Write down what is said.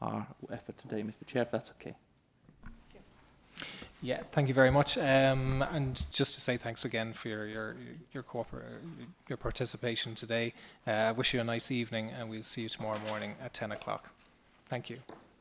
our effort today, Mr. Chair, if that's okay. Yeah, thank you very much. And just to say thanks again for your participation today. I wish you a nice evening, and we'll see you tomorrow morning at 10 o'clock. Thank you.